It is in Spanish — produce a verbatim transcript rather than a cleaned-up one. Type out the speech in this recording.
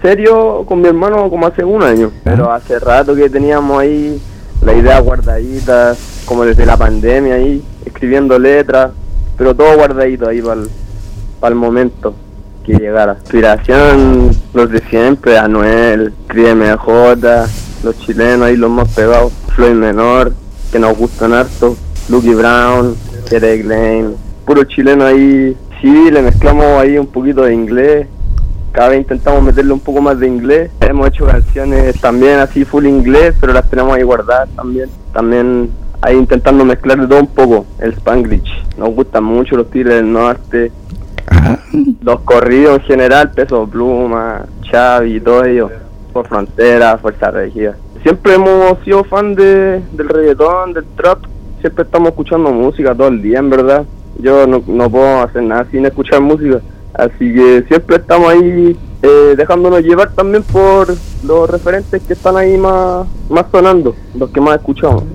serio con mi hermano como hace un año, pero hace rato que teníamos ahí la idea guardadita, como desde la pandemia ahí, escribiendo letras, pero todo guardadito ahí para el momento que llegara. Inspiración, los de siempre, Anuel, Cris M J, los chilenos ahí los más pegados, Floyd Menor, que nos gustan harto, Lucky Brown, Derek Lane, puro chileno ahí. Sí, le mezclamos ahí un poquito de inglés, cada vez intentamos meterle un poco más de inglés. Hemos hecho canciones también así full inglés, pero las tenemos ahí guardadas también. También ahí intentando mezclar de todo un poco, el Spanglish. Nos gustan mucho los Tigres del Norte, los corridos en general, Peso Pluma, Xavi, todo ello, Por Frontera, Fuerza Regida. Siempre hemos sido fan de, del reggaetón, del trap, siempre estamos escuchando música todo el día, en verdad. Yo no, no puedo hacer nada sin escuchar música, así que siempre estamos ahí eh, dejándonos llevar también por los referentes que están ahí más, más sonando, los que más escuchamos.